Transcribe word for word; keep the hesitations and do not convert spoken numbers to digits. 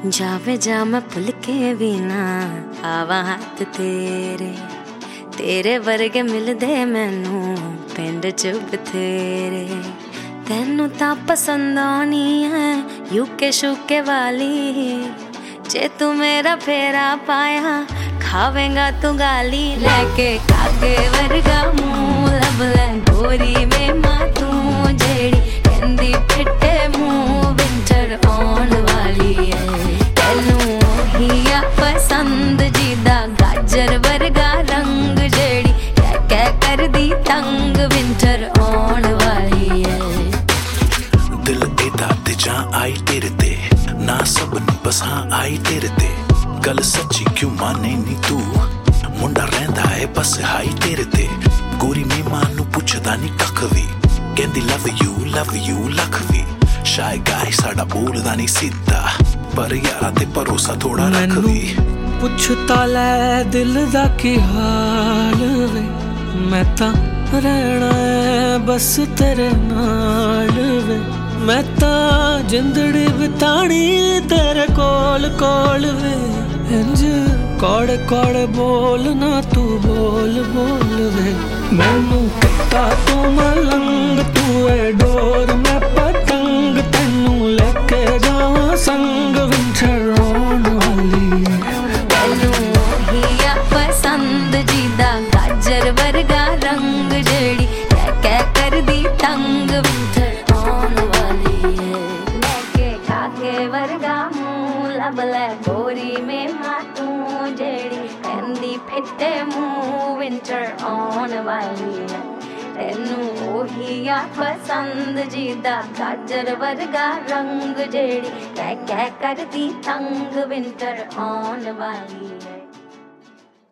जावे जा मैं भुल के भी ना आवा हाथ तेरे तेरे वर्गे मिलदे मैनू पिंड च बथेरे। तैनू तां पसंद आनी है यूके शूके वाली, जे तू मेरा फेरा पाया खावेंगा तू गाली। लेके कागे वर्गा मुंह लब ले गोरी में मां तू जेड़ी कहंदी फिटे मुंह विंटर आउण वाली है। तैनू हिया पसंद जीदा गाजर वर्गा रंग जेड़ी कह कह कर दी तंग विंटर आउण वाली है। दिल एदा ते जा आई तेरे ते ना सबनू बसां आई तेरे ते। गल सच्ची क्यों माने नी तू मुंडा रहिंदा है बस हाई तेरे ते। गोरी में मां नू पुछदा नी कख वी कहंदी लव यू लव यू लख वी। शाय गाय साडा बोलदा नी सीधा पर यारा ते भरोसा थोड़ा रख वी। पुछता लै दिल दा की हाल वे मैं तां रहना है बस तेरे नाल वे। मैं तां जिंदड़ी बितानी तेरे कोल कोल वे। इंज कौड़ कौड़ बोल ना तू बोल बोल वे। मैनू पता तू मलंग तू है डोर मैं पतंग तैनू लेके जावां संग विंटर आउण वाली है। तैनू हिया पसंद जीदा गाजर वर्गा रंग जेड़ी कह कह कर दी तंग विंटर आउण वाली है। लेके कागे वर्गा मुंह लब ले गोरी में मां तू जेड़ी कहंदी फिटे मुंह विंटर आउण वाली है। तैनू ओहिया पसंद जीदा गाजर वर्गा रंग जेड़ी कह कह कर दी तंग विंटर आउण वाली है।